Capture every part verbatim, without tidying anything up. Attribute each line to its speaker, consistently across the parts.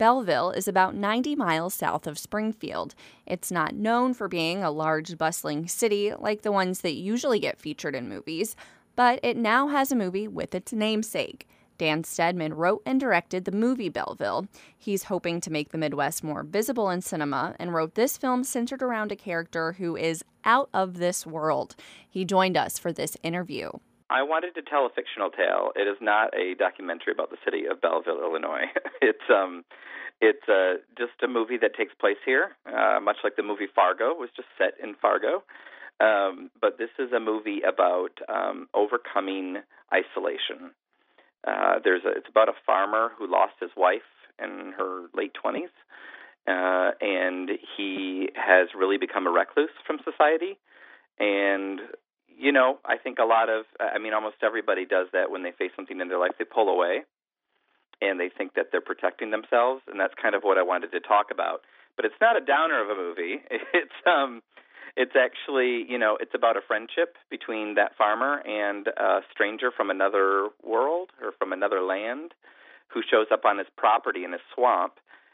Speaker 1: Belleville is about ninety miles south of Springfield. It's not known for being a large, bustling city like the ones that usually get featured in movies, but it now has a movie with its namesake. Dan Stedman wrote and directed the movie Belleville. He's hoping to make the Midwest more visible in cinema and wrote this film centered around a character who is out of this world. He joined us for this interview.
Speaker 2: I wanted to tell a fictional tale. It is not a documentary about the city of Belleville, Illinois. it's um, it's uh, just a movie that takes place here, uh, much like the movie Fargo was just set in Fargo. Um, but this is a movie about um, overcoming isolation. Uh, there's a, it's about a farmer who lost his wife in her late twenties, uh, and he has really become a recluse from society. And, you know, I think a lot of, I mean, almost everybody does that when they face something in their life. They pull away, and they think that they're protecting themselves, and that's kind of what I wanted to talk about. But it's not a downer of a movie. It's um. It's actually, you know, it's about a friendship between that farmer and a stranger from another world or from another land who shows up on his property in a swamp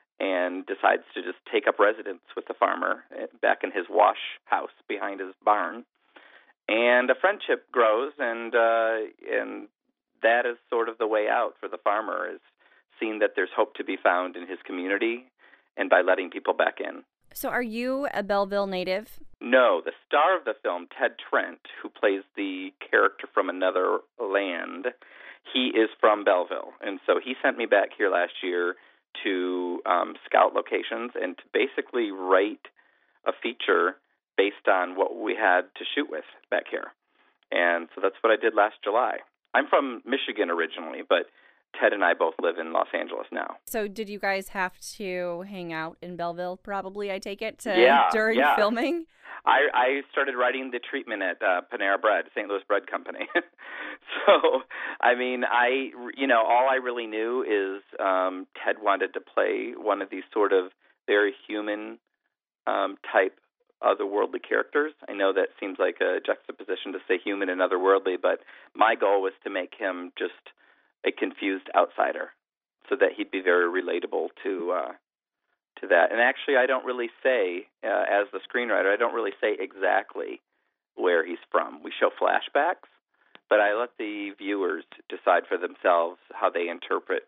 Speaker 2: and decides to just take up residence with the farmer back in his wash house behind his barn. And a friendship grows, and uh, and that is sort of the way out for the farmer, is seeing that there's hope to be found in his community and by letting people back in.
Speaker 1: So are you a Belleville native?
Speaker 2: No, the star of the film, Ted Trent, who plays the character from another land, he is from Belleville. And so he sent me back here last year to um, scout locations and to basically write a feature based on what we had to shoot with back here. And so that's what I did last July. I'm from Michigan originally, but Ted and I both live in Los Angeles now.
Speaker 1: So did you guys have to hang out in Belleville, probably, I take it, to,
Speaker 2: yeah,
Speaker 1: during
Speaker 2: yeah.
Speaker 1: filming?
Speaker 2: I, I started writing the treatment at uh, Panera Bread, Saint Louis Bread Company. So, I mean, I, you know, all I really knew is um, Ted wanted to play one of these sort of very human um, type otherworldly characters. I know that seems like a juxtaposition to say human and otherworldly, but my goal was to make him just a confused outsider, so that he'd be very relatable to uh, to that. And actually, I don't really say, uh, as the screenwriter, I don't really say exactly where he's from. We show flashbacks, but I let the viewers decide for themselves how they interpret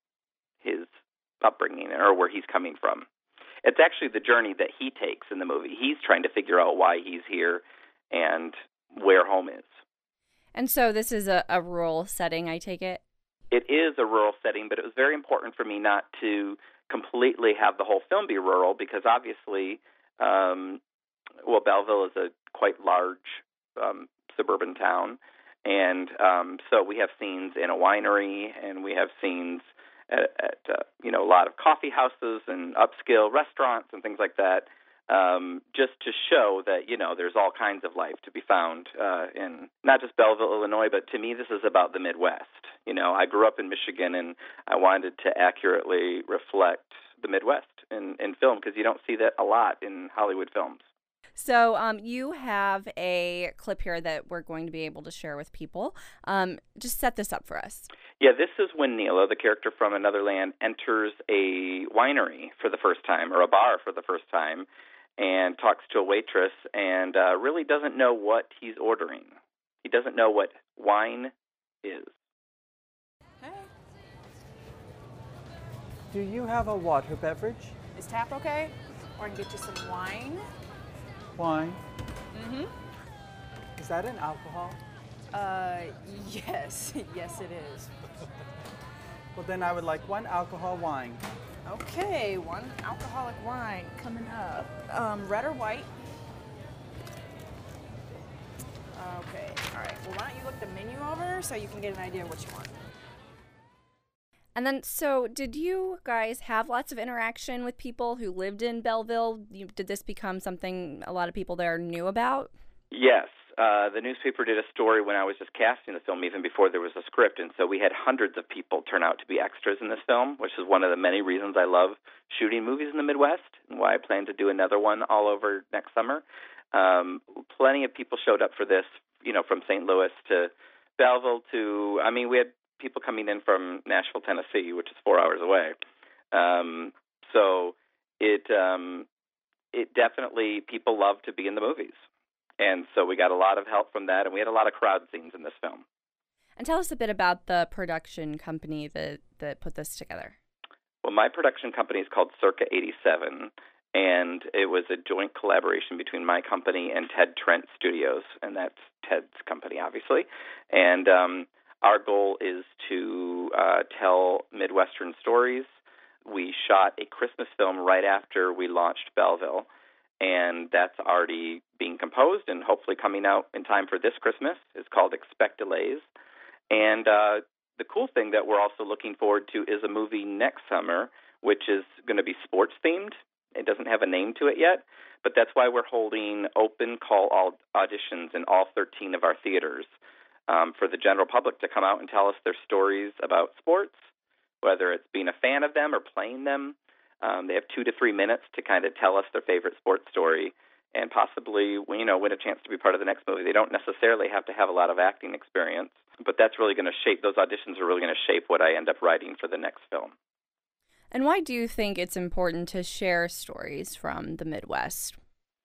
Speaker 2: his upbringing or where he's coming from. It's actually the journey that he takes in the movie. He's trying to figure out why he's here and where home is.
Speaker 1: And so this is a, a rural setting, I take it?
Speaker 2: It is a rural setting, but it was very important for me not to completely have the whole film be rural because obviously, um, well, Belleville is a quite large um, suburban town, and um, so we have scenes in a winery, and we have scenes at, at uh, you know, a lot of coffee houses and upscale restaurants and things like that, um, just to show that, you know, there's all kinds of life to be found uh, in not just Belleville, Illinois, but to me this is about the Midwest. You know, I grew up in Michigan, and I wanted to accurately reflect the Midwest in, in film because you don't see that a lot in Hollywood films.
Speaker 1: So um, you have a clip here that we're going to be able to share with people. Um, just set this up for us.
Speaker 2: Yeah, this is when Neela, the character from Another Land, enters a winery for the first time, or a bar for the first time, and talks to a waitress and uh, really doesn't know what he's ordering. He doesn't know what wine is.
Speaker 3: Hey.
Speaker 4: Do you have a water beverage?
Speaker 3: Is tap okay? Or I can get you some wine?
Speaker 4: Wine.
Speaker 3: Mm-hmm.
Speaker 4: Is that an alcohol?
Speaker 3: Uh, yes. Yes, it is.
Speaker 4: Well, then I would like one alcohol wine.
Speaker 3: Okay, one alcoholic wine coming up. Um, red or white? Okay, all right. Well, why don't you look the menu over so you can get an idea of what you want.
Speaker 1: And then, so did you guys have lots of interaction with people who lived in Belleville? You, did this become something a lot of people there knew about?
Speaker 2: Yes. Uh, the newspaper did a story when I was just casting the film, even before there was a script, and so we had hundreds of people turn out to be extras in this film, which is one of the many reasons I love shooting movies in the Midwest and why I plan to do another one all over next summer. Um, plenty of people showed up for this, you know, from Saint Louis to Belleville to, I mean, we had people coming in from Nashville, Tennessee, which is four hours away. Um, so it um, it definitely, people love to be in the movies. And so we got a lot of help from that, and we had a lot of crowd scenes in this film.
Speaker 1: And tell us a bit about the production company that, that put this together.
Speaker 2: Well, my production company is called Circa eighty-seven, and it was a joint collaboration between my company and Ted Trent Studios, and that's Ted's company, obviously. And um, our goal is to uh, tell Midwestern stories. We shot a Christmas film right after we launched Belleville, and that's already being composed and hopefully coming out in time for this Christmas. It's called Expect Delays. And uh, the cool thing that we're also looking forward to is a movie next summer, which is going to be sports-themed. It doesn't have a name to it yet, but that's why we're holding open call auditions in all thirteen of our theaters um, for the general public to come out and tell us their stories about sports, whether it's being a fan of them or playing them. Um, they have two to three minutes to kind of tell us their favorite sports story and possibly, you know, win a chance to be part of the next movie. They don't necessarily have to have a lot of acting experience, but that's really going to shape, those auditions are really going to shape what I end up writing for the next film.
Speaker 1: And why do you think it's important to share stories from the Midwest?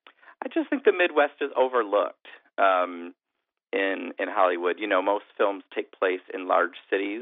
Speaker 2: I just think the Midwest is overlooked um, in in Hollywood. You know, most films take place in large cities,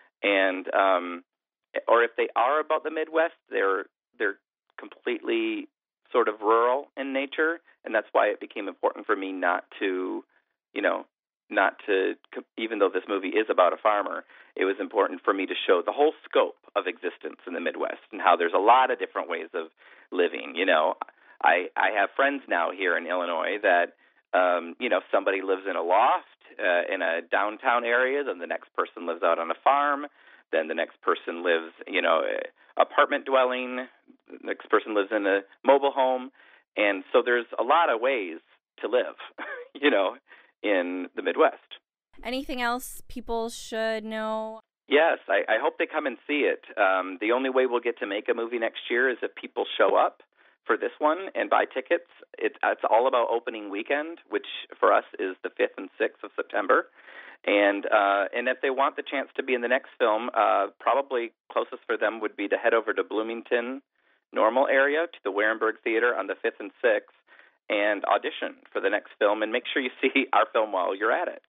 Speaker 2: and um, or if they are about the Midwest, they're they're completely sort of rural in nature, and that's why it became important for me not to, you know, not to, even though this movie is about a farmer, it was important for me to show the whole scope of existence in the Midwest and how there's a lot of different ways of living. You know, I I have friends now here in Illinois that, um, you know, somebody lives in a loft uh, in a downtown area, then the next person lives out on a farm, then the next person lives, you know, apartment dwelling, the next person lives in a mobile home. And so there's a lot of ways to live, you know, in the Midwest.
Speaker 1: Anything else people should know?
Speaker 2: Yes, I, I hope they come and see it. Um, the only way we'll get to make a movie next year is if people show up for this one and buy tickets. It, it's all about opening weekend, which for us is the fifth and sixth of September. And uh, and if they want the chance to be in the next film, uh, probably closest for them would be to head over to Bloomington, Normal area, to the Warenberg Theater on the fifth and sixth, and audition for the next film, and make sure you see our film while you're at it.